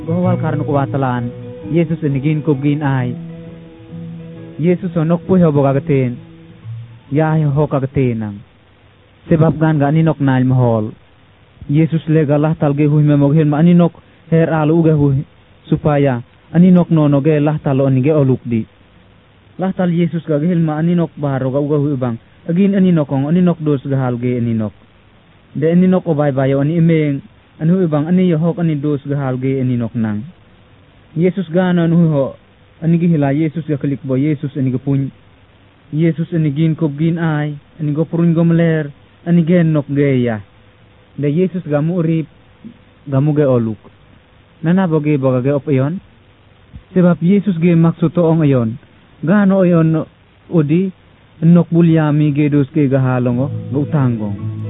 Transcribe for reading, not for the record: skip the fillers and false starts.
Gawal karno ko watalan, Yesus inigin ko gin ay. Yesus onok po hobo kagatin, yahay ho kagatinang. Sebab gan ga aninok nail mahol. Yesus legalah talge hui memoghin ma aninok her alu uga hui, supaya aninok nono ge lah talo anige oluk di. Lah tal Yesus gagahil ma aninok baro ga uga hui bang, agin aninokong aninok dos gahal ge aninok. De aninok obay bayo ani imeng, anu ibang ani yohok ani dos gahal ge aninok nang. Yesus gana anu ho, ani gihila Yesus ga kalikbo Yesus ani gapun. Yesus ani gin kob gin ay, ani gopurun gomler, ani gen nok geya. De Yesus gamu urip, gamu ge oluk. Nanabo ge boga ge op ayon? Sebab Yesus ge maksud toong ayon, gano ayon udi, nok bulyami ge dos ge gahalongo, gautanggong.